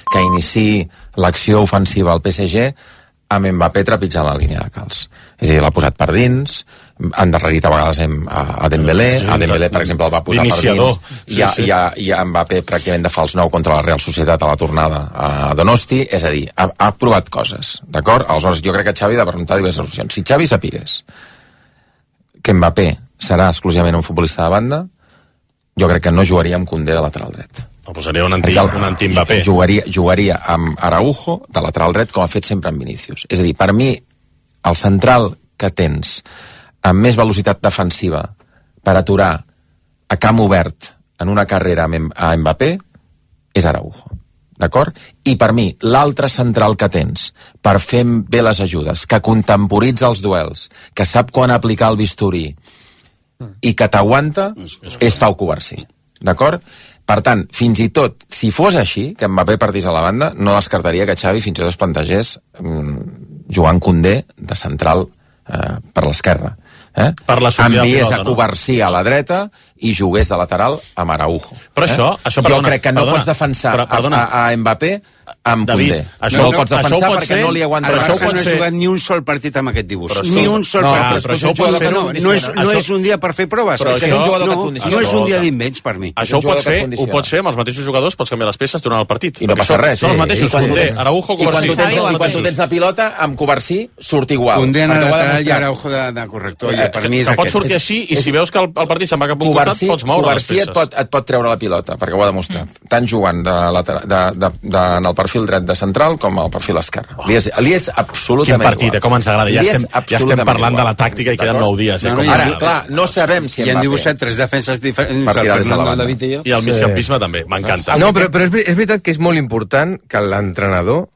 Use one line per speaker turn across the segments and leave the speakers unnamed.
que iniciï l'acció ofensiva al PSG amb Mbappé trepitjant la línia de calç. És a dir, l'ha posat per dins, ha endarrerit a vegades a Dembélé, per exemple, el va posar per dins, i a Mbappé pràcticament de fals 9 contra la Real Societat a la tornada a Donosti, és a dir, ha provat coses, d'acord? Aleshores, jo crec que Xavi ha de preguntar diverses opcions. Si Xavi sapigués que Mbappé serà exclusivament un futbolista de banda, jo crec que no jugaria amb Koundé de lateral dret.
No, posaria un anti-Mbappé.
Jugaria amb Araujo de lateral dret, com ha fet sempre amb Vinícius. És a dir, per mi, el central que tens amb més velocitat defensiva per aturar a camp obert en una carrera a Mbappé és Araujo. D'acord? I per mi, l'altre central que tens per fer bé les ajudes, que contemporitza els duels, que sap quan aplicar el bisturí i que t'aguanta, és Pau Cubarsí. D'acord? Per tant, fins i tot, si fos així, que Mbappé partís a la banda, no descartaria que Xavi fins i tot es plantegés jugant Koundé de central per l'esquerra. Enviés a Cubarsí a la dreta i jugués de lateral amb Araujo.
Però això
jo crec que no pots defensar a Mbappé amb Koundé. No el pots defensar perquè no li aguanta.
El Barça no ha jugat ni un sol partit amb aquest dibuix. Ni un sol partit. No és un dia per fer proves. No és un dia d'invents per mi.
Això ho pots fer amb els mateixos jugadors, pots canviar les peces durant el partit.
I no passa res.
Són els mateixos, Koundé, Araujo, Cubarsí.
I quan tu tens la pilota, amb Cubarsí surt igual.
Koundé en el lateral i Araujo de corrector. Per mi és aquest.
Pots sortir així i si veus que el partit se'n va cap a un costat, pots moure les peces.
Cubarsí et pot treure la pilota, perquè ho ha demostrat. Tant jugant en el perfil dret de central com al perfil esquerre. Li és absolutament
igual. Quin partit, com ens agrada. Ja estem parlant de la tàctica i queden 9 dies.
Ara, clar, no sabem si
Mbappé... I han dibuixat 3 defenses diferents, el Fernando, el David i jo.
I el migcampisme també, m'encanta.
No, però és veritat que és molt important que l'entrenador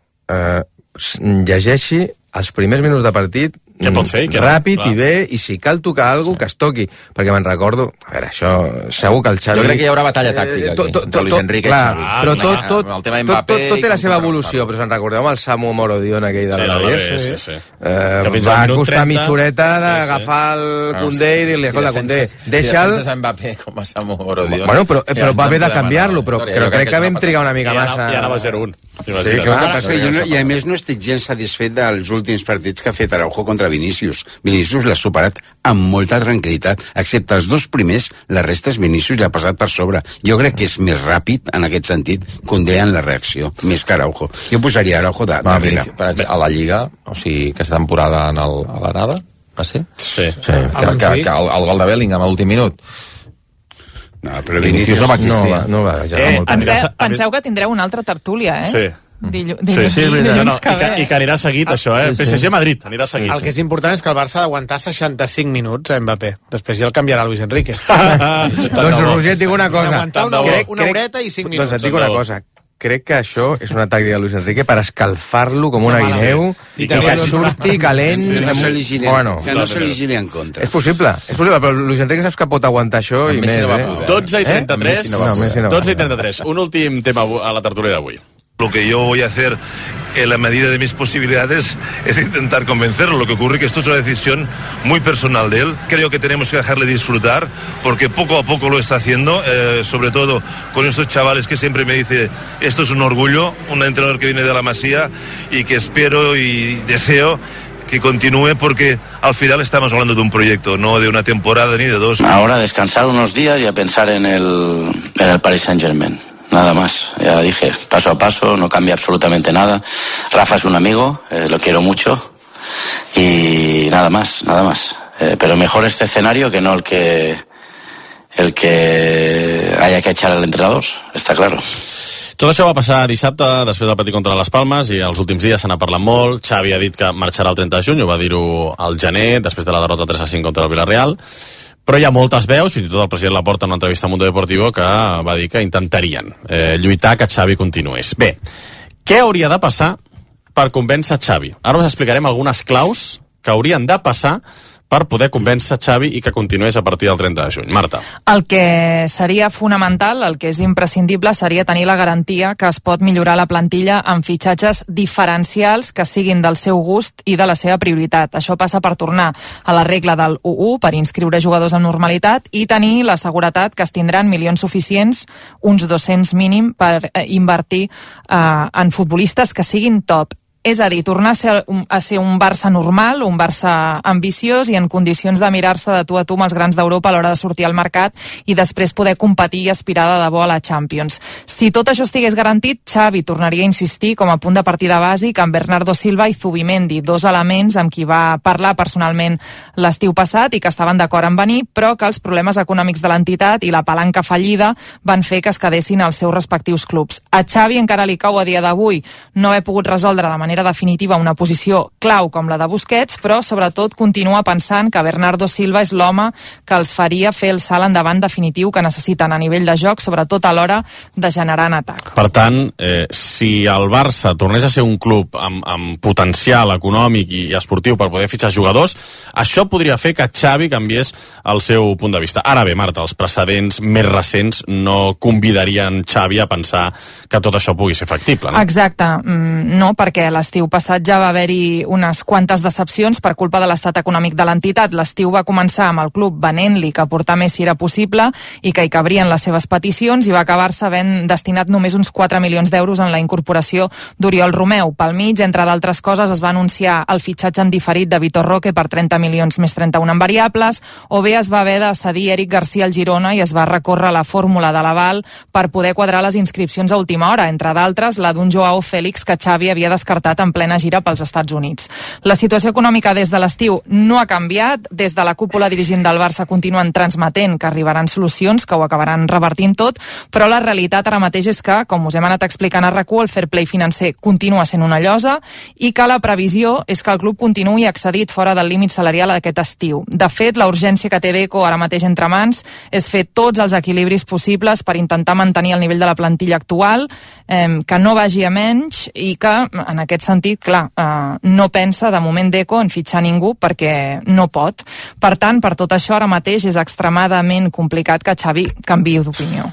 llegeixi els primers minuts de partit
què pot fer?
Ràpid i bé, i si cal tocar alguna cosa, que es toqui. Perquè me'n recordo... A veure, això... Segur que el Xavi...
Jo crec que hi haurà batalla tàctica aquí, entre Luis Enrique i Xavi.
Però tot té la seva evolució, però se'n recordeu el Samu Morodion aquell de l'Alavés? Va costar mitja horeta d'agafar el Koundé i dir-li, escolta, Koundé, deixa'l...
Si defenses a Mbappé com a Samu Morodion...
Bueno, però va haver de canviar-lo, però crec que vam trigar una mica massa...
I anava 0-1.
I a més no estic gens satisfet dels últims partits que ha fet Araujo contra Vinícius. Vinícius l'ha superat amb molta tranquil·litat, excepte els 2 primers, la resta és Vinícius, l'ha passat per sobre. Jo crec que és més ràpid, en aquest sentit, Koundé en la reacció, més que Araujo. Jo posaria Araujo darrere.
A la Lliga, o sigui, aquesta temporada a l'Arada, va ser?
Sí.
Que el gol de Bellingham a l'últim minut.
No, però Vinícius
no va existir.
No va, ja va molt
penseu que tindreu una altra tertúlia,
Sí.
Dilluns que ve.
I que anirà seguit, això, PSG-Madrid, anirà seguit.
El que és important és que el Barça ha d'aguantar 65 minuts a Mbappé. Després ja el canviarà Luis Enrique.
Doncs, Roger, et dic una cosa.
Aguantar una horeta i 5 minuts.
Doncs et dic una cosa. Crec que això és una tàctica de Luis Enrique per escalfar-lo com una guineu i que surti calent.
Que no se li giri en contra.
És possible, però Luis Enrique saps que pot aguantar això i més.
12 i 33. Un últim tema a la tertúlia d'avui.
Lo que yo voy a hacer en la medida de mis posibilidades es intentar convencerlo. Lo que ocurre es que esto es una decisión muy personal de él. Creo que tenemos que dejarle disfrutar porque poco a poco lo está haciendo, sobre todo con estos chavales que siempre me dice esto es un orgullo, un entrenador que viene de la Masía y que espero y deseo que continúe porque al final estamos hablando de un proyecto, no de una temporada ni de 2.
Ahora descansar unos días y a pensar en el Paris Saint-Germain. Nada más, ya dije, paso a paso, no cambia absolutamente nada. Rafa es un amigo, lo quiero mucho y nada más. Pero mejor este escenario que no el que haya que echar al entrenador, está claro.
Tot això va passar dissabte, després del partit contra les Palmes, i els últims dies se n'ha parlat molt. Xavi ha dit que marxarà el 30 de juny, ho va dir-ho al gener, després de la derrota 3-5 contra el Villarreal. Però hi ha moltes veus, fins i tot el president Laporta en una entrevista a Mundo Deportivo, que va dir que intentarien lluitar que Xavi continués. Bé, què hauria de passar per convèncer Xavi? Ara us explicarem algunes claus que haurien de passar per poder convèncer Xavi i que continués a partir del 30 de juny. Marta.
El que seria fonamental, el que és imprescindible, seria tenir la garantia que es pot millorar la plantilla amb fitxatges diferencials que siguin del seu gust i de la seva prioritat. Això passa per tornar a la regla del 1-1, per inscriure jugadors amb normalitat i tenir la seguretat que es tindran milions suficients, uns 200 mínim, per invertir en futbolistes que siguin top. És a dir, tornar a ser un Barça normal, un Barça ambiciós i en condicions de mirar-se de tu a tu amb els grans d'Europa a l'hora de sortir al mercat i després poder competir i aspirar de debò a la Champions. Si tot això estigués garantit, Xavi tornaria a insistir com a punt de partida bàsic amb Bernardo Silva i Zubimendi, dos elements amb qui va parlar personalment l'estiu passat i que estaven d'acord en venir, però que els problemes econòmics de l'entitat i la palanca fallida van fer que es quedessin als seus respectius clubs. A Xavi encara li cau a dia d'avui no haver pogut resoldre de manera definitiva una posició clau com la de Busquets, però sobretot continua pensant que Bernardo Silva és l'home que els faria fer el salt endavant definitiu que necessiten a nivell de joc, sobretot a l'hora de generar en atac.
Per tant, si el Barça tornés a ser un club amb potencial econòmic i esportiu per poder fitxar jugadors, això podria fer que Xavi canviés el seu punt de vista. Ara bé, Marta, els precedents més recents no convidarien Xavi a pensar que tot això pugui ser factible, no?
Exacte, no, perquè l'estiu passat ja va haver-hi unes quantes decepcions per culpa de l'estat econòmic de l'entitat. L'estiu va començar amb el club venent-li que portar Messi era possible i que hi cabrien les seves peticions i va acabar-se havent destinat només uns 4 milions d'euros en la incorporació d'Oriol Romeu. Pel mig, entre d'altres coses, es va anunciar el fitxatge en diferit de Vitor Roque per 30 milions més 31 en variables, o bé es va haver de cedir Eric Garcia al Girona i es va recórrer la fórmula de l'aval per poder quadrar les inscripcions a última hora, entre d'altres la d'un Joao Félix que Xavi havia descartat en plena gira pels Estats Units. La situació econòmica des de l'estiu no ha canviat. Des de la cúpula dirigent del Barça continuen transmetent que arribaran solucions que ho acabaran revertint tot, però la realitat ara mateix és que, com us hem anat explicant a RAC1, el fair play financer continua sent una llosa i que la previsió és que el club continuï excedit fora del límit salarial aquest estiu. De fet, la urgència que té Deco ara mateix entre mans és fer tots els equilibris possibles per intentar mantenir el nivell de la plantilla actual, que no vagi a menys i que, en aquest sentit, clar, no pensa de moment Deco en fitxar ningú perquè no pot. Per tant, per tot això, ara mateix és extremadament complicat que Xavi canviï d'opinió.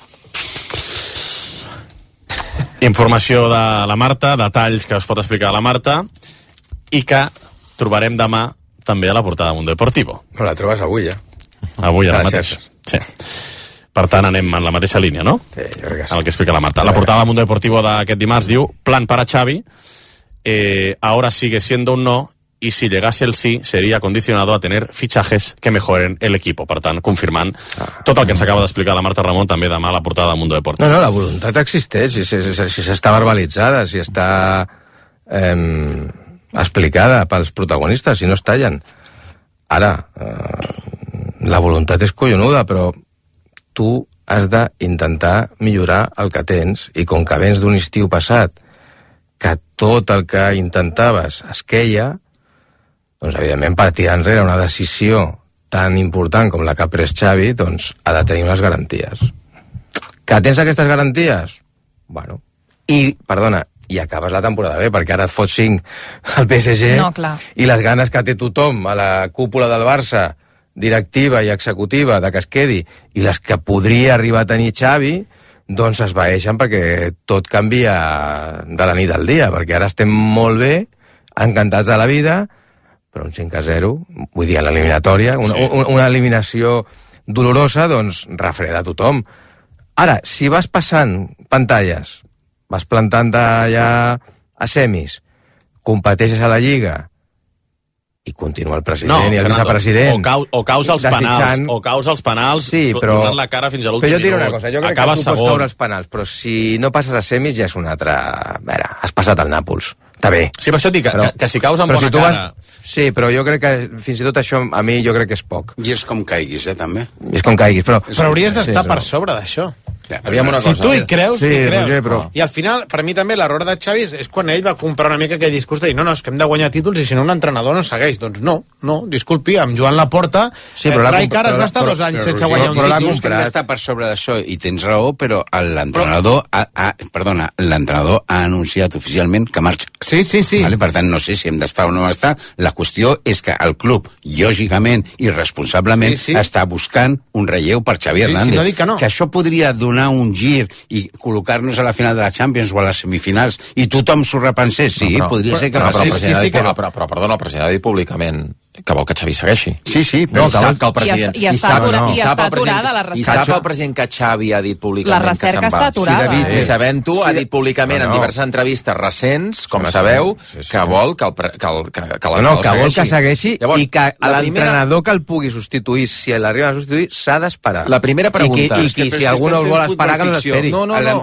Informació de la Marta, detalls que us pot explicar la Marta i que trobarem demà també a la portada de Mundo Deportivo.
No la trobes avui, ja.
Avui ara mateix. Sí. Per tant, anem en la mateixa línia, no?
Sí, jo crec que sí.
El que explica la Marta. La portada de Mundo Deportivo d'aquest dimarts diu: plan para Xavi, ahora sigue siendo un no, y si llegase el sí, sería condicionado a tener fichajes que mejoren el equipo. Per tant, confirmant tot el que ens acaba d'explicar la Marta Ramon també demà a la portada de Mundo Deportivo.
No, la voluntat existeix, si s'està verbalitzada, si està explicada pels protagonistes, si no es tallen. Ara, la voluntat és collonuda, però tu has d'intentar millorar el que tens, i com que vens d'un estiu passat que tot el que intentaves es queia, doncs evidentment per tirar enrere una decisió tan important com la que ha pres Xavi, doncs ha de tenir unes garanties. Que tens aquestes garanties? Bueno, i acabes la temporada bé, perquè ara et fots 5 al PSG,
no, clar,
i les ganes que té tothom a la cúpula del Barça, directiva i executiva, de que es quedi, i les que podria arribar a tenir Xavi, doncs es vaeixen perquè tot canvia de la nit al dia, perquè ara estem molt bé, encantats de la vida, però un 5-0, vull dir, a l'eliminatòria, una eliminació dolorosa, doncs refreda a tothom. Ara, si vas passant pantalles, vas plantant ja a semis, competeixes a la Lliga, i continua el president i el vicepresident.
O caus als penals,
sí, però,
donant la cara fins a l'últim
minut. Però jo diré una cosa, jo crec que tu
segon.
pots caure als penals, però si no passes a semis ja és una altra... A veure, has passat al Nàpols, està bé.
Sí, però això et dic, que si caus amb bona cara...
Sí, però jo crec que fins i tot això a mi jo crec que és poc.
I és com caiguis, també.
És com caiguis, però...
Però hauries d'estar per sobre d'això.
Si
tu hi creus,
sí, hi creus. Roger, però...
I al final, per mi també, l'error de Xavi és quan ell va comprar una mica aquell discurs de dir no, és que hem de guanyar títols i si no un entrenador no segueix. Doncs no, disculpi, amb Joan Laporta, Rijkaard es va estar 2 anys sense guanyar un títol.
Però que hem d'estar per sobre d'això, i tens raó, però l'entrenador ha anunciat oficialment que marxa
Sí.
Vale? Per tant, no sé si hem d'estar o no estar. La qüestió és que el club, lògicament i responsablement, està buscant un relleu per Xavi Hernández.
No dic que no.
Que això podria donar un gir i col·locar-nos a la final de la Champions o a les semifinals i tothom s'ho repensés. Sí, podria ser que passés.
Però, perdona, el president ha dit públicament que vol que Xavi segueixi.
Sí,
però sap que el president...
I està aturada la recerca.
I sap el president que Xavi ha dit públicament
la recerca està aturada.
I sabent-ho, ha dit públicament en diverses entrevistes recents, com sabeu, que vol que
vol que segueixi i que l'entrenador que el pugui substituir, si l'arriben a substituir, s'ha d'esperar.
La primera pregunta...
I si algú no el vol esperar, que no l'esperi.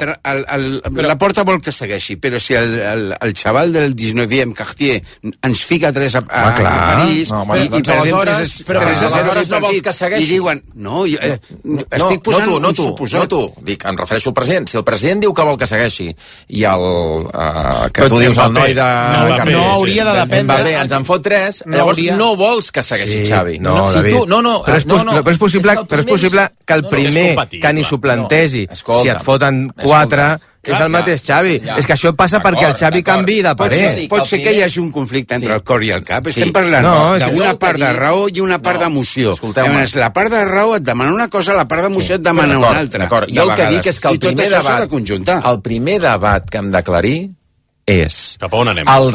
La Porta vol que segueixi, però si el xaval del 19è, Cartier, ens fica 3 a París...
Doncs aleshores no vols que segueixi.
I diuen, estic posant un suposat.
No tu, dic, em refereixo al president. Si el president diu que vol que segueixi i que tu dius el noi de...
No hauria de dependre.
Ens en fot 3, llavors no vols que segueixi Xavi.
No, David. Però és possible que el primer que ni s'ho plantegi, si et foten 4... és el mateix Xavi. És que això passa perquè el Xavi canvi de parer.
Pot ser que hi hagi un conflicte entre el cor i el cap. Estem parlant d'una part de raó i una part d'emoció. La part de raó et demana una cosa, la part d'emoció et demana una altra.
Jo el que dic és que el primer debat que hem d'aclarir és el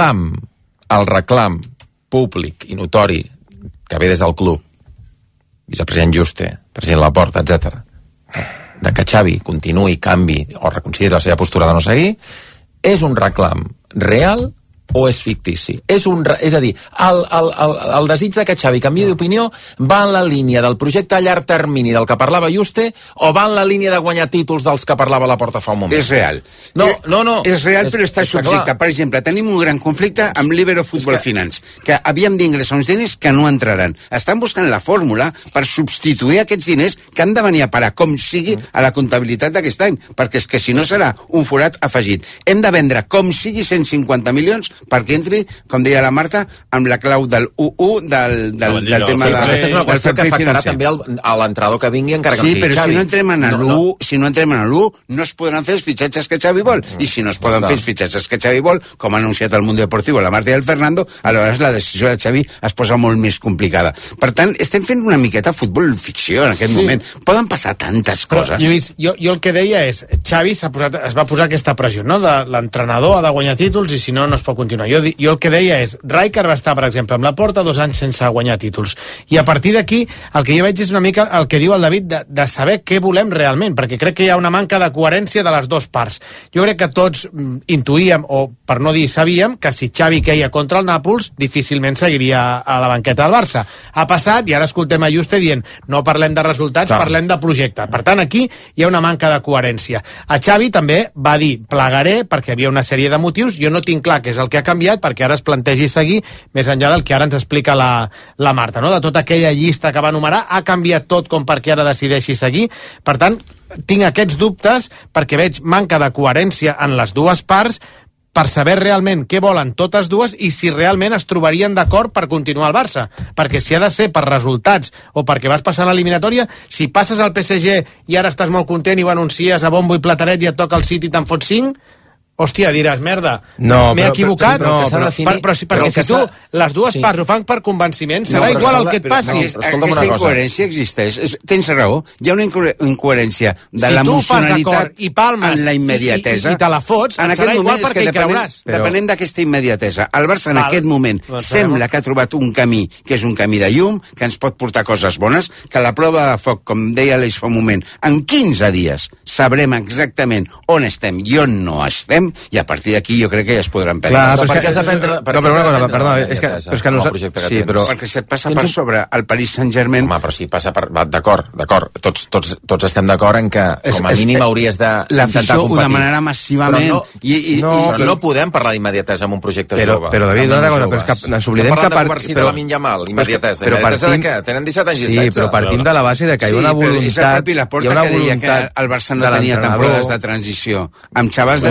reclam públic i notori que ve des del club, vicepresident Juste, president Laporta, etc., de que Xavi continuï, canvi o reconsideri la seva postura de no seguir, és un reclam real o és fictici? És a dir, el desig de que Xavi canviï d'opinió va en la línia del projecte a llarg termini del que parlava Juste o va en la línia de guanyar títols dels que parlava Laporta fa un moment?
És real.
No.
És real, però està subjecte. Per exemple, tenim un gran conflicte amb Libero Futbol Finance, que havíem d'ingressar uns diners que no entraran. Estan buscant la fórmula per substituir aquests diners que han de venir a parar, com sigui, a la comptabilitat d'aquest any, perquè és que si no serà un forat afegit. Hem de vendre com sigui 150 milions perquè entri, com deia la Marta, amb la clau del 1-1 del tema de...
Aquesta és una qüestió que afectarà també a l'entrenador que vingui, encara que no sigui Xavi.
Sí, però si no entrem en l'1, no es podran fer els fitxatges que Xavi vol. I si no es poden fer els fitxatges que Xavi vol, com ha anunciat el Mundo Deportivo la Marta i el Fernando, aleshores la decisió de Xavi es posa molt més complicada. Per tant, estem fent una miqueta futbol ficció en aquest moment. Poden passar tantes coses.
Lluís, jo el que deia és, Xavi es va posar aquesta pressió, no? L'entrenador ha de guanyar títols i si no, no es pot continuar. Jo el que deia és, Rijkaard va estar, per exemple, amb la Porta 2 anys sense guanyar títols. I a partir d'aquí, el que jo veig és una mica el que diu el David, de saber què volem realment, perquè crec que hi ha una manca de coherència de les dues parts. Jo crec que tots intuïem, o per no dir sabíem, que si Xavi queia contra el Nàpols, difícilment seguiria a la banqueta del Barça. Ha passat, i ara escoltem a Juste dient, no parlem de resultats, parlem de projecte. Per tant, aquí hi ha una manca de coherència. A Xavi també va dir, plegaré, perquè hi havia una sèrie de motius, jo no tinc clar què és el que ha canviat perquè ara es plantegi seguir més enllà del que ara ens explica la Marta, no? De tota aquella llista que va enumerar, ha canviat tot com perquè ara decideixi seguir. Per tant, tinc aquests dubtes perquè veig manca de coherència en les dues parts per saber realment què volen totes dues i si realment es trobarien d'acord per continuar al Barça. Perquè si ha de ser per resultats o perquè vas passar l'eliminatòria, si passes al PSG i ara estàs molt content i ho anuncies a bombo i plateret i et toca el City i te'n fots 5... Hòstia, diràs, merda, m'he equivocat, perquè si tu les dues parts ho fan per convenciment, serà igual el que et passi.
Aquesta incoherència existeix. Tens raó, hi ha una incoherència de l'emocionalitat en la immediatesa.
I te la fots, et serà igual perquè hi creuràs.
Depenent d'aquesta immediatesa. El Barça en aquest moment sembla que ha trobat un camí que és un camí de llum, que ens pot portar coses bones, que la prova de foc, com deia l'Eix fa un moment, en 15 dies sabrem exactament on estem i on no estem, i a partir d'aquí jo crec que ja es podran prendre.
Perquè
si et passa per sobre el Paris Saint-Germain...
Home, però si passa per... D'acord. Tots estem d'acord en que com a mínim hauries d'intentar competir.
L'afició ho demanarà massivament.
Però no podem parlar d'immediatesa amb un projecte jove.
Però David, una cosa, però és que ens oblidem que...
Parlant de la Lamine Yamal, immediatesa. Immediatesa de què? Tenen 17 anys i 16.
Sí, però partim de la base de que hi ha una voluntat...
Sí, però és el propi Laporta que deia que el Barça no tenia temporades de transició. Amb xavals de 16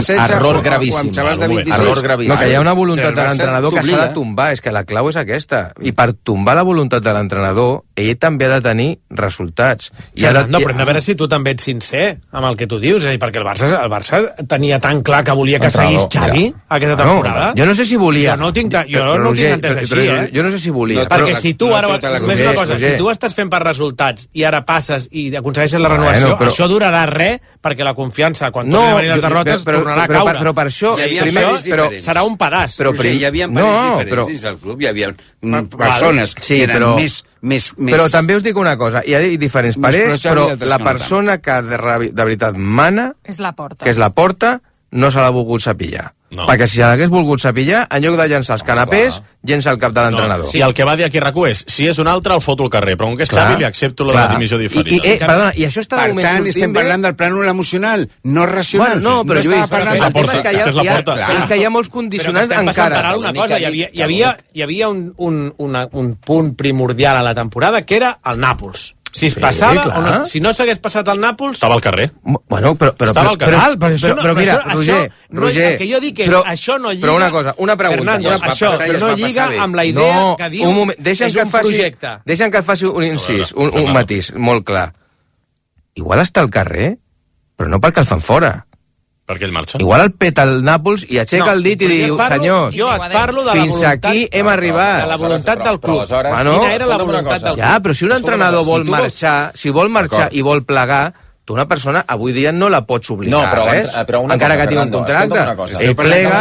Error gravíssim. Error gravíssim.
No, que hi ha una voluntat de l'entrenador que s'ha de tombar, és que la clau és aquesta. I per tombar la voluntat de l'entrenador, ell també ha de tenir resultats.
Fernando, però hem de veure si tu també ets sincer amb el que tu dius, és a dir, perquè el Barça tenia tan clar que volia que seguís Xavi aquesta temporada.
Jo no sé si volia.
Jo no ho tinc entès així, eh?
Jo no sé si volia.
Perquè si tu ara... Més una cosa, si tu estàs fent per resultats i ara passes i aconsegueixes la renovació, això durarà res, perquè la confiança, quan tornin a venir les derrotes, tornarà a caure.
Però per això...
Serà un pedaç.
Hi havia pares diferents dins del club, hi havia persones que eren més...
Però també us dic una cosa, hi ha diferents parers, però la persona que de veritat mana,
és la Porta.
Que és la Porta, no se l'ha volgut sapillar. No. Perquè si l'hagués volgut sapillar, en lloc de llençar els canapés, llença el cap de l'entrenador.
I el que va dir aquí RAC1 és, si és un altre, el foto al carrer, però com que és Xavi, li accepto la dimissió diferida.
Perdona, i això està...
Per tant, estem parlant del plànol emocional, no racional.
No, però Lluís,
és
que hi ha molts condicionants encara.
Una cosa, hi havia un punt primordial a la temporada, que era el Nàpols. Si es passava o no, si no s'hagués passat al Nàpols...
Estava al carrer.
Bueno,
estava al carrer.
Però mira, Roger...
El que jo dic és, això no lliga...
Però una cosa, una pregunta.
Això no lliga amb la idea que diu és un projecte.
Deixa'm que et faci un incís, un matís molt clar. Igual està al carrer, però no perquè el fan fora.
Perquè ell marxa.
Igual el peta el Nàpols i aixeca el dit i diu, senyors,
jo et parlo de la
fins aquí hem arribat.
De la voluntat del club.
Quina
era la voluntat del club?
Ja, però si un entrenador vol marxar, i vol plegar, tu una persona avui dia no la pots obligar a res, encara que tingui un contracte. Ell plega...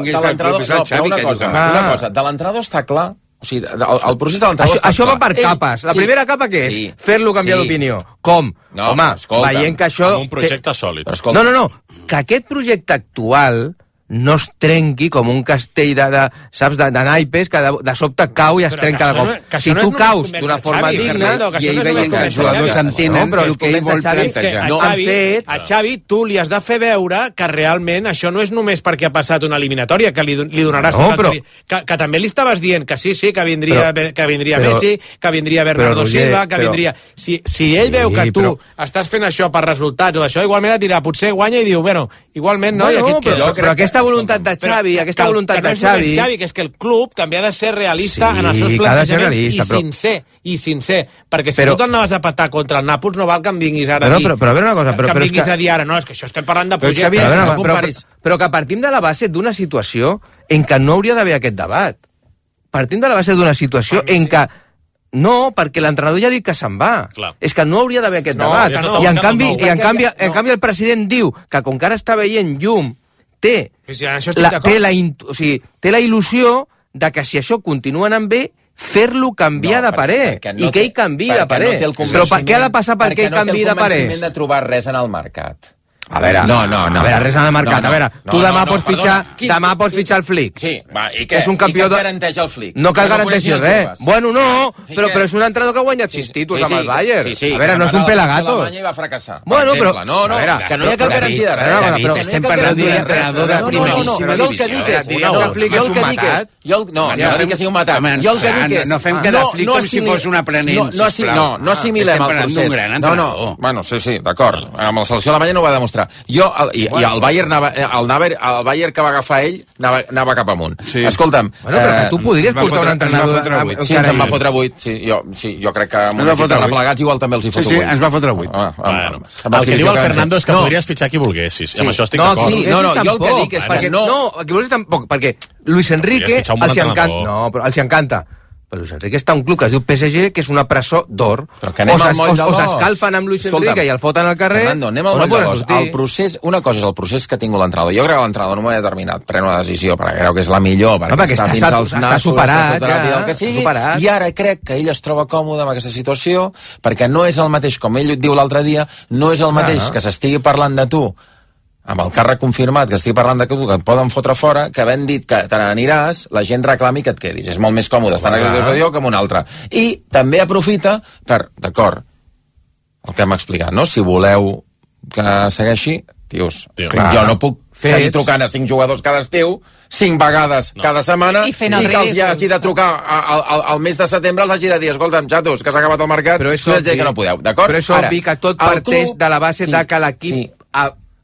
Una cosa, de l'entrenador està clar. O sigui, el procés de l'entrenador...
Això va per capes. La primera capa què és? Fer-lo canviar d'opinió. Com? Home, veient que això...
Un projecte sòlid.
No, que aquest projecte actual no es trenqui com un castell saps, de naipes que de sobte cau i es trenca de cop. Si tu caus d'una forma digna...
I ell veient que els jugadors entenen el que ell vol plantejar.
A Xavi tu li has de fer veure que realment això no és només perquè ha passat una eliminatòria, que li donaràs... Que també li estaves dient que sí, que vindria Messi, que vindria Bernardo Silva, que vindria... Si ell veu que tu estàs fent això per resultats o això, igualment et dirà, potser guanya i diu, bueno, igualment no, i aquí et quedes.
Però aquesta voluntat de Xavi, que no és
Xavi, que és que el club també ha de ser realista en els seus plantejaments i sincer, perquè si tu t'anaves a patar contra el Nàpols no val que em vinguis ara a dir que em vinguis a dir ara, no, és que això estem parlant de projecte.
Però que partim de la base d'una situació en què no hauria d'haver aquest debat. Partim de la base d'una situació en què no, perquè l'entrenador ja ha dit que se'n va.
Clar.
És que no hauria d'haver aquest debat. I en canvi el president diu que com que ara està veient llum té la il·lusió de que si això continua anant bé, fer-lo canviar de parer. I que ell canviï de parer. Però què ha de passar perquè ell canviï de parer?
Perquè no té el convenciment de trobar res en el mercat.
A veure, res en el mercat. A veure, tu demà pots fitxar el Flick.
Sí, i què?
És un campió
de... garanteix el Flick?
No cal garanteixi res. Bueno, no, però és un entrenador que ha guanyat 6 títols amb el Bayern. A veure, no és un pelagatos.
L'Alemanya va fracassar.
Bueno, però...
No, que no hi ha cap garantia de res.
Estem parlant d'un entrenador de primeríssima divisió.
Jo el que dic és... No dic que sigui un matat. Jo el que dic és...
No fem quedar Flick com si fos un aprenent, sisplau.
No assimilem el procés. No, bueno, sí, d'acord. Amb la selecció alemanya no ho va demostrar. El Bayern que va agafar ell anava cap amunt. Escolta'm...
Però que tu podries portar un entrenador...
Sí, ens en va fotre 8. Jo crec que amb un equip de replegats igual també els hi foto 8.
Sí, ens va fotre 8.
El que diu el Fernando és que podries fitxar qui volguessis. Amb això estic d'acord.
No, jo el que dic és perquè...
No, qui volguessis tampoc, perquè Luis Enrique els hi encanta. Però Luis Enrique està a un club que es diu PSG, que és una presó d'or. O s'escalfen amb Luis Enrique i el foten al carrer...
Fernando, anem al moll de l'os. El procés, una cosa és el procés que ha tingut l'entrenador. Jo crec que l'entrenador en un moment determinat pren una decisió perquè creu que és la millor, perquè està fins als nassos, superat, i ara crec que ell es troba còmode amb aquesta situació, perquè no és el mateix, com ell diu l'altre dia, no és el mateix que s'estigui parlant de tu amb el càrrec confirmat, que estic parlant de que et poden fotre fora, que havent dit que te n'aniràs, la gent reclami que et quedis. És molt més còmode estar en aquesta situació que en una altra. I també aprofita per, d'acord, el que hem explicat, no? Si voleu que segueixi, tios, jo no puc seguir trucant a 5 jugadors cada estiu, 5 vegades cada setmana, i que els hagi de trucar al mes de setembre, els hagi de dir, escolta'm, xatos, que s'ha acabat el mercat, però és obvi que no podeu, d'acord?
Però és obvi que tot parteix de la base de que l'equip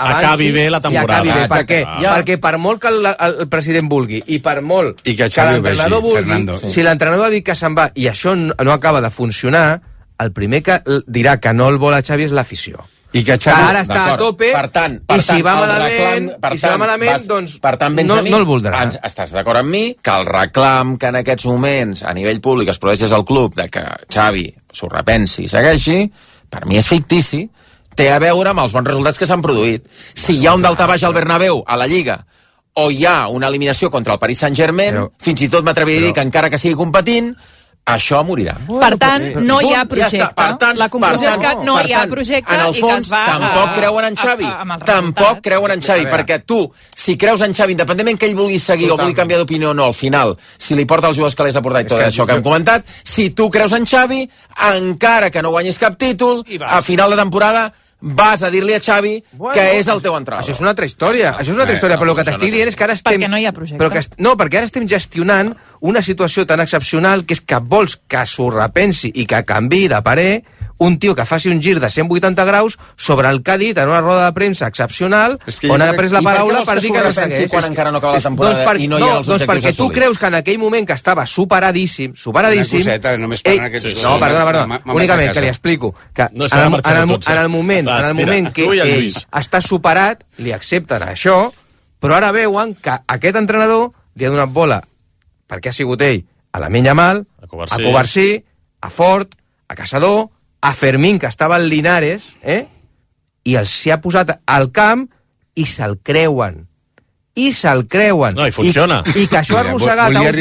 acabi bé la temporada.
Acabi bé. Per què? Perquè per molt que el president vulgui i per molt
que l'entrenador vulgui,
si l'entrenador ha dit que se'n va i això no acaba de funcionar, el primer que dirà que no el vol a Xavi és l'afició.
I que Xavi
ara està a tope, i si va malament, doncs no el voldrà.
Estàs d'acord amb mi que el reclam que en aquests moments a nivell públic es produeix al club de que Xavi s'ho repensi i segueixi, per mi és fictici, té a veure amb els bons resultats que s'han produït. Si hi ha un daltabaix al Bernabéu, a la Lliga, o hi ha una eliminació contra el Paris Saint-Germain, fins i tot m'atreviria a dir que encara que sigui competint, això morirà.
Per tant, no hi ha projecte. La conclusió és que no hi ha projecte
i que es va... Tampoc creuen en Xavi. Tampoc creuen en Xavi, perquè tu, si creus en Xavi, independentment que ell vulgui seguir o vulgui canviar d'opinió o no, al final, si li porta els jugadors que l'has de portar i tot això que hem comentat, si tu creus en Xavi, encara que no guanyis cap títol, a final de temporada vas a dir-li a Xavi que és el teu entrenador.
Això és una altra història, però el que t'estic dient és que ara estem...
Perquè no hi ha projecte.
No, perquè ara estem gestionant una situació tan excepcional que és que vols que s'ho repensi i que canviï de parer un tio que faci un gir de 180 graus sobre el que ha dit en una roda de premsa excepcional on ha pres la paraula per dir que no segueix.
Quan encara no acaba la temporada i no hi ha els objectius
perquè tu creus que en aquell moment que estava superadíssim...
Una coseta, només parlen aquests dos.
No, perdona, únicament que li explico que en el moment que ell està superat, li accepten això, però ara veuen que aquest entrenador li ha donat bola, perquè ha sigut ell, a Lamine Yamal, a Covarsí, a Fort, a Caçador, a Fermín, que estava al Linares, i els s'hi ha posat al camp i se'l creuen.
No, i funciona.
I que això ha arrossegat uns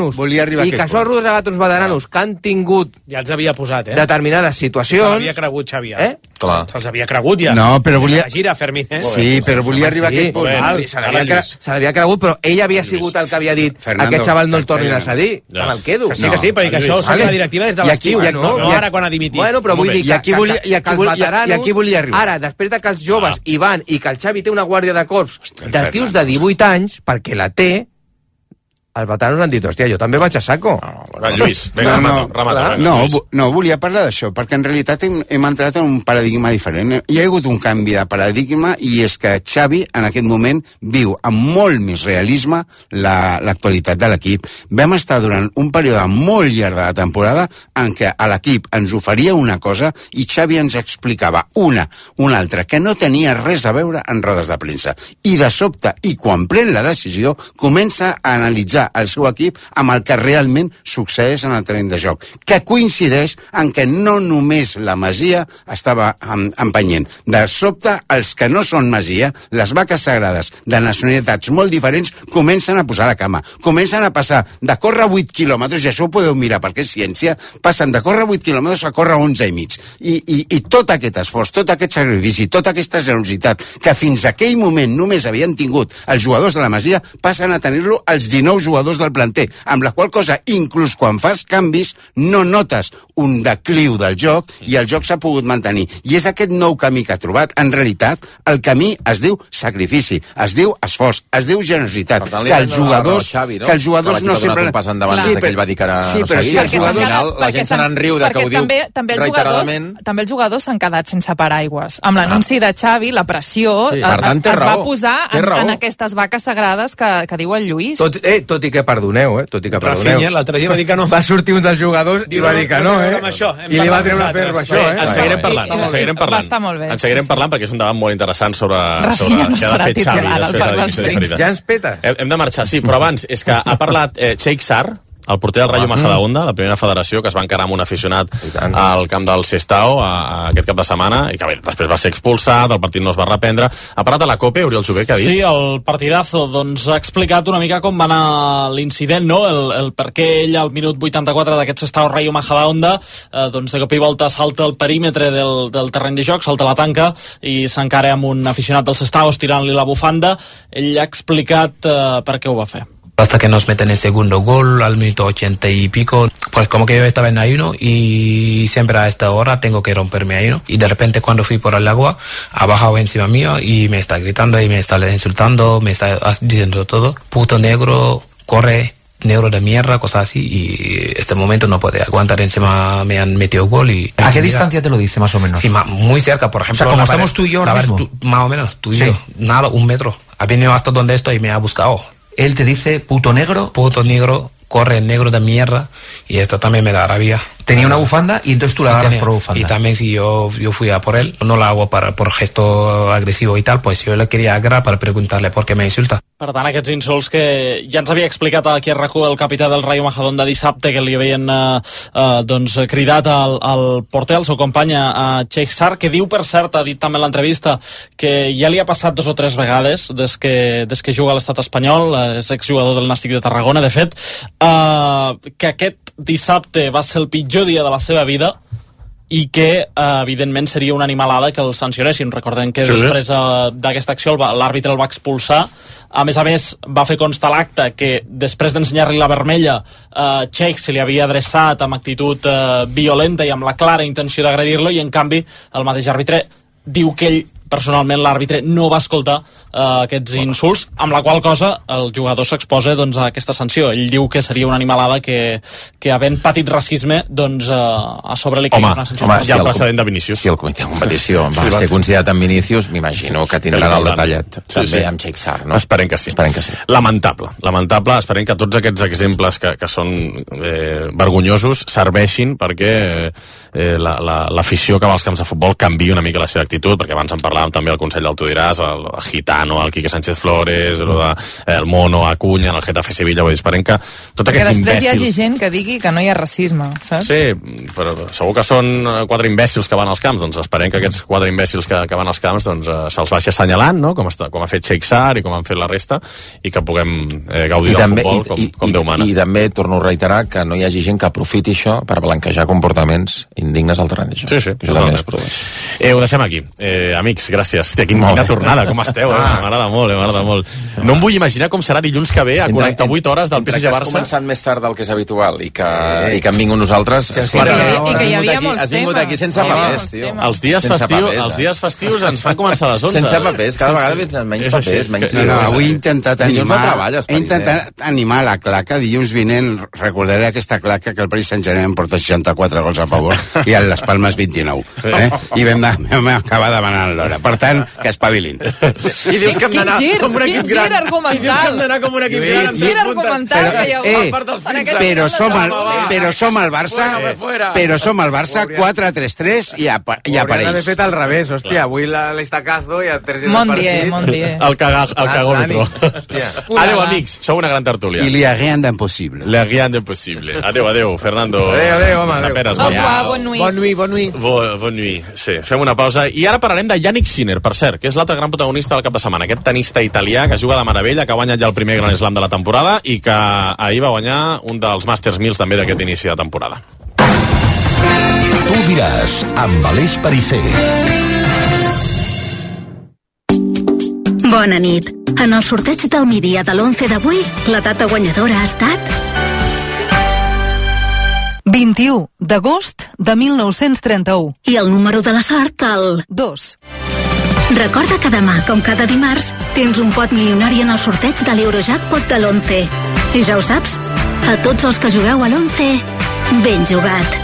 veteranos que han tingut
ja els havia posat,
determinades situacions.
Se'ls havia cregut, Xavi. Se'ls havia cregut ja.
No, però volia...
La gira, Fermín,
Sí, però volia arribar a aquest punt.
Se l'havia cregut, però ell havia sigut el que havia dit aquest xaval no el tornin a cedir. Me'l quedo.
Que sí, perquè això ho sap la directiva des de l'estiu, no ara quan ha dimitit.
Bueno, però vull dir que
aquí volia arribar.
Ara, després que els joves hi van i que el Xavi té una guàrdia de corps de tios de 18 anys, perquè la té, els veteranos han dit, hòstia, jo també vaig a saco.
Lluís, remata.
No, volia parlar d'això, perquè en realitat hem entrat en un paradigma diferent. Hi ha hagut un canvi de paradigma i és que Xavi en aquest moment viu amb molt més realisme l'actualitat de l'equip. Vam estar durant un període molt llarg de la temporada en què a l'equip ens oferia una cosa i Xavi ens explicava una altra, que no tenia res a veure en rodes de premsa. I de sobte, i quan pren la decisió, comença a analitzar el seu equip amb el que realment succeeix en el terreny de joc, que coincideix en què no només la Masia estava empenyent. De sobte, els que no són Masia, les vaques sagrades de nacionalitats molt diferents, comencen a posar la cama, comencen a passar de córrer 8 quilòmetres, i això ho podeu mirar perquè és ciència, passen de córrer 8 quilòmetres a córrer 11 i mig. I tot aquest esforç, tot aquest sacrifici, tota aquesta generositat que fins aquell moment només havien tingut els jugadors de la Masia, passen a tenir-lo els 19 jugadors del planter, amb la qual cosa, inclús quan fas canvis, no notes un decliu del joc i el joc s'ha pogut mantenir. I és aquest nou camí que ha trobat. En realitat, el camí es diu sacrifici, es diu esforç, es diu generositat.
Que els jugadors no sempre... passen davant des que ell va dir que ara no seguia. Al final, la gent se n'enriu de que ho diu reiteradament.
També els jugadors s'han quedat sense paraigües. Amb l'anunci de Xavi, la pressió es va posar en aquestes vaques sagrades que diu el Lluís.
Tot i que perdoneu,
Rafinha, l'altre dia va dir que no.
Va sortir un dels jugadors i va dir que no, I li va treure a fer això,
En seguirem parlant.
Està molt bé.
En seguirem parlant perquè és un debat molt interessant sobre què ha de fer Xavi després de la dimissió de Ferida.
Ja ens peta.
Hem de marxar, sí, però abans és que ha parlat Sheikh Sarr, el porter del Rayo Majadahonda, la primera federació, que es va encarar amb un aficionat al camp del Sestao aquest cap de setmana, i que bé, després va ser expulsat, el partit no es va reprendre. Ha parlat a la COPE, Oriol Jové, què ha dit?
Sí, el partidazo, doncs ha explicat una mica com va anar l'incident, no? El per què ell al minut 84 d'aquest Sestao Rayo Majadahonda, doncs de cop i volta salta el perímetre del terreny de joc, salta la tanca i s'encara amb un aficionat del Sestao estirant-li la bufanda. Ell ha explicat per què ho va fer.
Hasta que nos meten el segundo gol al minuto 80 y pico, pues como que yo estaba en ayuno y siempre a esta hora tengo que romper mi ayuno. Y de repente cuando fui por el agua, ha bajado encima mío y me está gritando y me está insultando, me está diciendo todo. Puto negro, corre, negro de mierda, cosas así, y este momento no puede aguantar, encima me han metido gol y...
¿A qué distancia te lo dice, más o menos?
Sí, muy cerca, por ejemplo.
O sea, como estamos tú y yo ahora mismo.
Más o menos, tú y yo. Nada, 1 metro. Ha venido hasta donde estoy y me ha buscado.
Él te dice puto negro.
Puto negro, corre negro de mierda, y esto también me da rabia.
Tenía una bufanda y entonces tú la agarras por bufanda.
Y también si yo fui a por él, no la hago por gesto agresivo y tal, pues yo le quería agarrar para preguntarle por qué me insulta.
Per tant, aquests insults que ja ens havia explicat aquí a RAC1 el capità del Rayo Majadahonda dissabte, que li havien cridat al porter, el seu company, a Sheikh Sarr, que diu, per cert, ha dit també en l'entrevista, que ja li ha passat 2 o 3 vegades des que juga a l'estat espanyol, és exjugador del Nàstic de Tarragona, de fet, que aquest dissabte va ser el pitjor dia de la seva vida i que, evidentment, seria una animalada que el sancionessin. Recordem que després d'aquesta acció l'àrbitre el va expulsar. A més, va fer constar l'acte que després d'ensenyar-li la vermella, Sheikh se li havia adreçat amb actitud violenta i amb la clara intenció d'agredir-lo, i en canvi el mateix àrbitre diu que ell, personalment, l'àrbitre no va escoltar aquests insults, amb la qual cosa el jugador s'exposa a aquesta sanció. Ell diu que seria una animalada que havent patit racisme, a sobre li caigui una sanció.
Home, ja el precedent de Vinícius.
Si el comitè de competició va ser considerat amb Vinícius, m'imagino que tindran el detallet també amb Sheikh Sarr, no?
Esperem que sí. Lamentable. Esperem que tots aquests exemples que són vergonyosos serveixin perquè l'afició que va als camps de futbol canviï una mica la seva actitud, perquè abans en parlàvem també al Consell del Tu diràs, el Gitano, el Quique Sánchez Flores, el Mono, Acuña, el Getafe Sevilla, vull dir, esperem que tots aquests imbècils...
Que després hi hagi gent que digui que no hi ha racisme, saps?
Sí, però segur que són 4 imbècils que van als camps, doncs esperem que aquests 4 imbècils que van als camps se'ls vagi assenyalant, no? Com ha fet Sheikh Sarr i com han fet la resta, i que puguem gaudir del futbol com Déu mana.
I també torno a reiterar que no hi hagi gent que aprofiti això per blanquejar comportaments indignes al terreny de joc.
Sí, totalment. Ho deixem aquí. Amics, gràcies. Quina tornada, com esteu? M'agrada molt. No em vull imaginar com serà dilluns que ve a 48 hores del PSG Barça.
Has començat més tard del que és habitual i que hem vingut nosaltres.
I que hi havia molts temes.
Has vingut aquí sense papers, tio.
Els dies festius ens fan començar a les 11.
Sense papers, cada vegada vens menys papers.
No, avui he intentat animar la claca. Dilluns vinent recordaré aquesta claca que el Paris Saint-Germain porta 64 gols a favor i a les Palmes 29. I vam acabar demanant l'hora. Per tant, que espavilin.
I dius que hem d'anar com un equip gran. Quin gir argumental. I dius que hem d'anar com un equip gran. Quin gir argumental que hi ha
però som el Barça 4-3-3 i apareix.
Hauria d'haver fet al revés, hòstia. Avui l'estacazo i a 3
partit.
El cagòmetro. Adéu, amics. Sou una gran tertúlia.
I li ha rien d'impossible.
Adéu, Fernando.
Adéu, home.
Bon nuit. Sí, fem una pausa. I ara parlarem de Yannick Sinner, per cert, que és l'altre gran protagonista del cap de setmana. Aquest tenista italià que juga de meravella, que ha guanyat ja el primer Grand Slam de la temporada i que ahir va guanyar un dels Masters 1000 també d'aquest inici de temporada.
Tu diràs, amb Aleix Perisser.
Bona nit. En el sorteig del migdia de l'11 d'avui, la data guanyadora ha estat...
21 d'agost de 1931.
I el número de la sort, el...
2.
Recorda que demà, com cada dimarts, tens un pot milionari en el sorteig de l'Eurojackpot de l'11. I ja ho saps, a tots els que jugueu a l'11, ben jugat.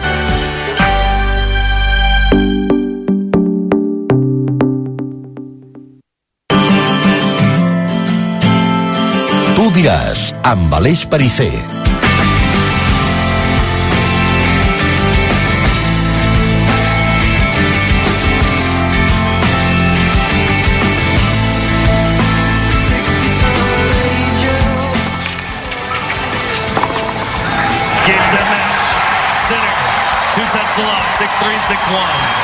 Tu diràs, amb Aleix Perisser.
Gives a match. Sinner. 2 sets to love. 6-3, 6-1.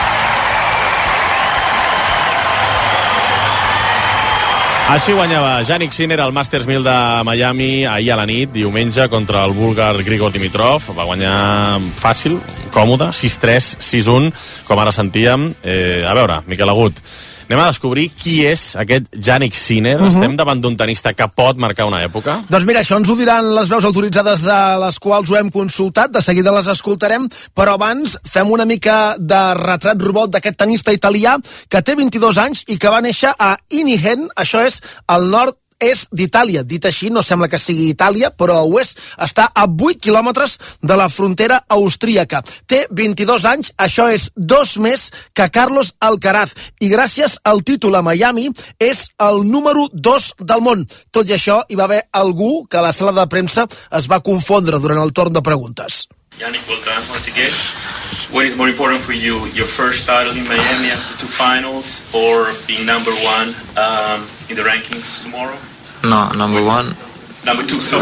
Així guanyava Yannick Sinner al Masters 1000 de Miami ahir a la nit, diumenge, contra el búlgar Grigor Dimitrov. Va guanyar fàcil, còmode, 6-3, 6-1, com ara sentíem. A veure, Miquel Agut, anem a descobrir qui és aquest Yannick Sinner. Estem davant d'un tenista que pot marcar una època?
Doncs mira, això ens ho diran les veus autoritzades a les quals ho hem consultat. De seguida les escoltarem, però abans fem una mica de retrat robot d'aquest tenista italià que té 22 anys i que va néixer a Inihen, això és al nord és d'Itàlia. Dit així, no sembla que sigui Itàlia, però ho és. Està a 8 quilòmetres de la frontera austríaca. Té 22 anys, això és 2 més que Carlos Alcaraz. I gràcies al títol a Miami, és el número 2 del món. Tot i això, hi va haver algú que a la sala de premsa es va confondre durant el torn de preguntes.
Yannick, well done once again. What is more important for you, your first title in Miami after 2 finals, or being number 1 in the rankings tomorrow?
No, number 1.
Number 2, sorry.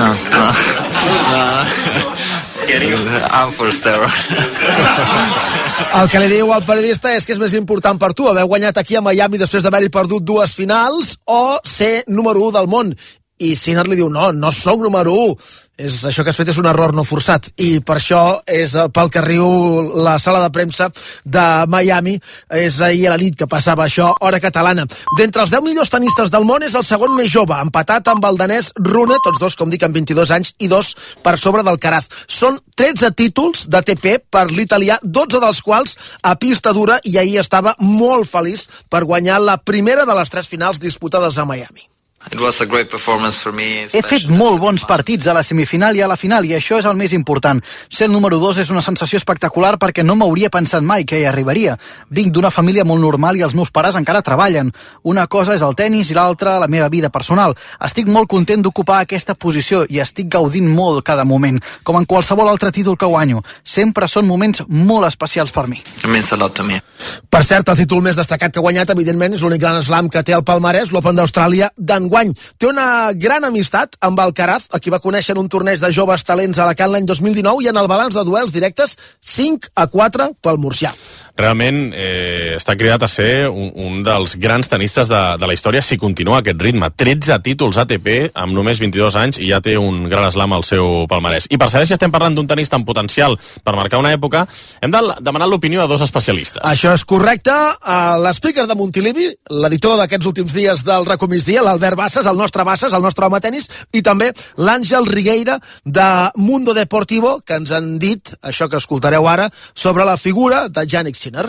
I'm first ever.
El que li diu al periodista és que és més important per tu haver guanyat aquí a Miami després d'haver-hi perdut 2 finals o ser número 1 del món. I Sinner li diu, no sóc número 1. Això que has fet és un error no forçat. I per això és pel que riu la sala de premsa de Miami. És ahir a la nit que passava això, hora catalana. D'entre els 10 millors tenistes del món és el segon més jove, empatat amb el danès Rune, tots dos, com dic, amb 22 anys, i 2 per sobre del Alcaraz. Són 13 títols d'ATP per l'italià, 12 dels quals a pista dura, i ahir estava molt feliç per guanyar la primera de les 3 finals disputades a Miami.
He
fet molt bons partits a la semifinal i a la final, i això és el més important. Ser el número 2 és una sensació espectacular perquè no m'hauria pensat mai que hi arribaria. Vinc d'una família molt normal i els meus pares encara treballen. Una cosa és el tennis i l'altra la meva vida personal. Estic molt content d'ocupar aquesta posició i estic gaudint molt cada moment, com en qualsevol altre títol que guanyo. Sempre són moments molt especials per mi.
Per cert, el títol més destacat que ha guanyat, evidentment, és l'únic gran slam que té el palmarès, l'Open d'Austràlia d'enguany. Té una gran amistat amb Alcaraz, a qui va conèixer en un torneig de joves talents a Alacant l'any 2019, i en el balanç de duels directes 5-4 pel murcià.
Realment està cridat a ser un dels grans tenistes de la història si continua aquest ritme. 13 títols ATP amb només 22 anys i ja té un gran slam al seu palmarès. I per saber si estem parlant d'un tenista amb potencial per marcar una època, hem de demanar l'opinió a 2 especialistes.
Això és correcte. L'speaker de Montilivi, l'editor d'aquests últims dies del RACO Migdia, l'Albert Bassas, el nostre home tenis, i també l'Àngel Rigueira de Mundo Deportivo, que ens han dit això que escoltareu ara sobre la figura de Jannik Sinner.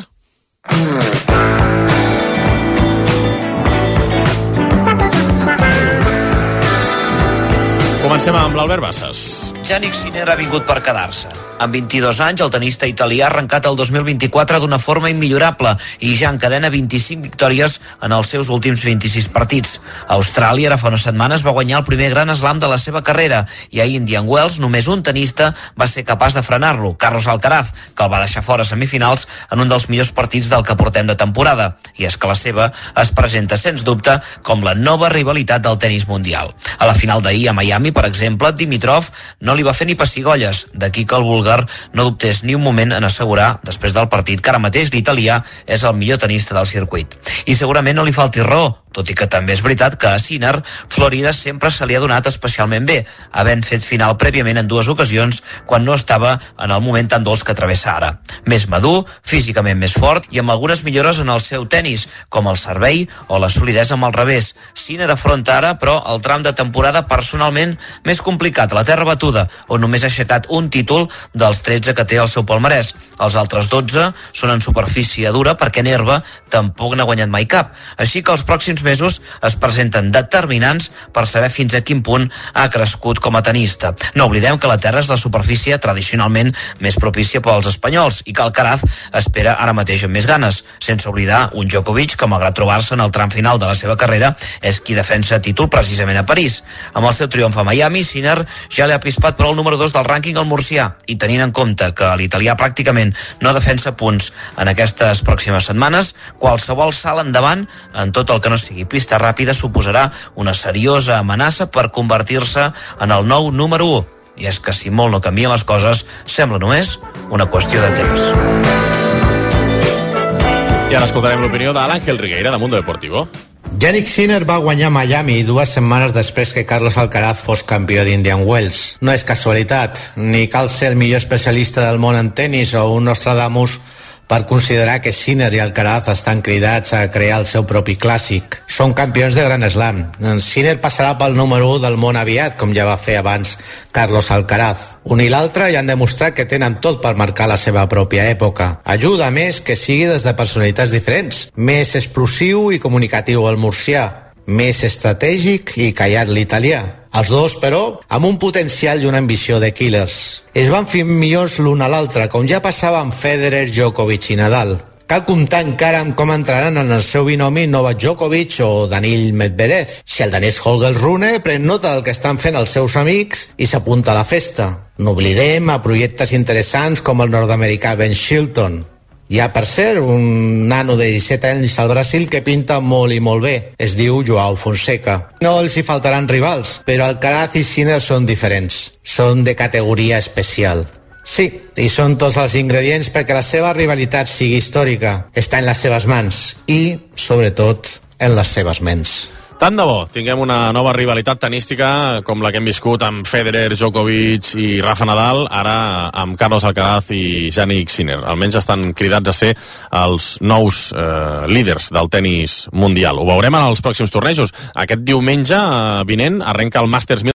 Comencem amb l'Albert Bassas.
Jannik Sinner ha vingut per quedar-se. Amb 22 anys, el tenista italià ha arrencat el 2024 d'una forma immillorable i ja encadena 25 victòries en els seus últims 26 partits. A Austràlia, ara fa unes setmanes, va guanyar el primer gran slam de la seva carrera i a Indian Wells només un tenista va ser capaç de frenar-lo, Carlos Alcaraz, que el va deixar fora a semifinals en un dels millors partits del que portem de temporada. I és que la seva es presenta, sens dubte, com la nova rivalitat del tenis mundial. A la final d'ahir a Miami, per exemple, Dimitrov no li va fer ni pessigolles, d'aquí que el búlgar no dubtés ni un moment en assegurar, després del partit, que ara mateix l'italià és el millor tenista del circuit. I segurament no li falti raó, tot i que també és veritat que a Sinner, Florida sempre se li ha donat especialment bé, havent fet final prèviament en 2 ocasions quan no estava en el moment tan dolç que travessa ara. Més madur, físicament més fort i amb algunes millores en el seu tenis, com el servei o la solidesa amb el revés. Sinner afronta ara, però, el tram de temporada personalment més complicat, la terra batuda, on només ha aixecat un títol dels 13 que té al seu palmarès. Els altres 12 són en superfície dura perquè en herba tampoc n'ha guanyat mai cap. Així que els pròxims mesos es presenten determinants per saber fins a quin punt ha crescut com a tenista. No oblidem que la terra és la superfície tradicionalment més propícia pels espanyols i que Alcaraz espera ara mateix amb més ganes, sense oblidar un Djokovic que, malgrat trobar-se en el tram final de la seva carrera, és qui defensa títol precisament a París. Amb el seu triomf a Miami, Sinner ja li ha pispat per el número 2 del rànquing al murcià, i tenint en compte que l'italià pràcticament no defensa punts en aquestes pròximes setmanes, qualsevol salt endavant en tot el que no sigui pista ràpida suposarà una seriosa amenaça per convertir-se en el nou número 1. I és que si molt no canvien les coses, sembla només una qüestió de temps.
I ara escoltarem l'opinió de l'Àngel Rigueira de Mundo Deportivo.
Jannik Sinner va guanyar Miami 2 setmanes després que Carlos Alcaraz fos campió d'Indian Wells. No és casualitat, ni cal ser el millor especialista del món en tennis o un Nostradamus per considerar que Sinner i Alcaraz estan cridats a crear el seu propi clàssic. Són campions de Grand Slam. Sinner passarà pel número 1 del món aviat, com ja va fer abans Carlos Alcaraz. Un i l'altre ja han demostrat que tenen tot per marcar la seva pròpia època. Ajuda més que sigui des de personalitats diferents. Més explosiu i comunicatiu el murcià. més estratègic i callat l'italià. Els dos, però, amb un potencial i una ambició de killers. Es van fer millors l'un a l'altre, com ja passava amb Federer, Djokovic i Nadal. Cal comptar encara amb com entraran en el seu binomi Novak Djokovic o Daniil Medvedev. Si el danès Holger Rune pren nota del que estan fent els seus amics i s'apunta a la festa. No oblidem a projectes interessants com el nord-americà Ben Shelton. Hi ha, per cert, un nano de 17 anys al Brasil que pinta molt i molt bé. Es diu Joao Fonseca. No els hi faltaran rivals, però Alcaraz i Sinner són diferents. Són de categoria especial. Sí, i són tots els ingredients perquè la seva rivalitat sigui històrica. Està en les seves mans i, sobretot, en les seves ments.
Tant de bo tinguem una nova rivalitat tenística com la que hem viscut amb Federer, Djokovic i Rafa Nadal, ara amb Carlos Alcaraz i Jannik Sinner. Almenys estan cridats a ser els nous líders del tenis mundial. Ho veurem en els pròxims tornejos. Aquest diumenge vinent arrenca el Masters 1000